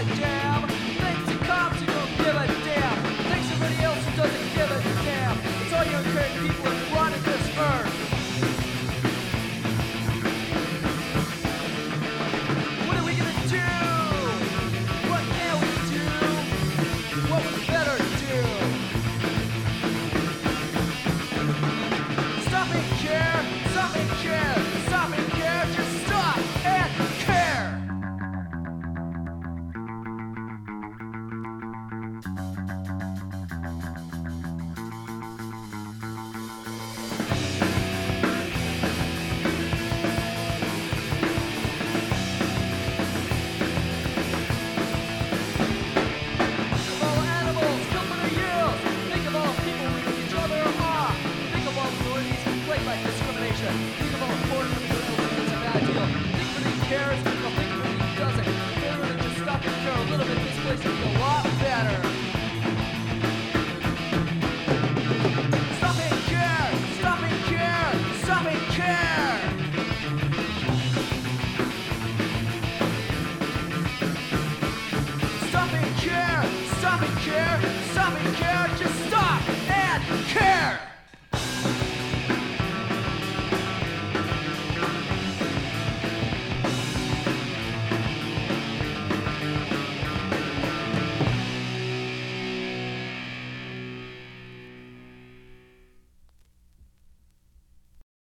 a damn. Thanks to cops who don't give a damn. Thanks to everybody else who doesn't give a damn. It's all you uncaring people who run this earth. What are we gonna do? What can we do? What we better do? Stop and care. Stop and care. Stop and care. Just stop and care. Think of all the poor people who it's a bad deal. Think what he cares, think what he doesn't. If they were to just stop and care a little bit, this place would be a lot better. Stop and care! Stop and care! Stop and care! Stop and care! Stop and care! Stop and care! Just stop and care!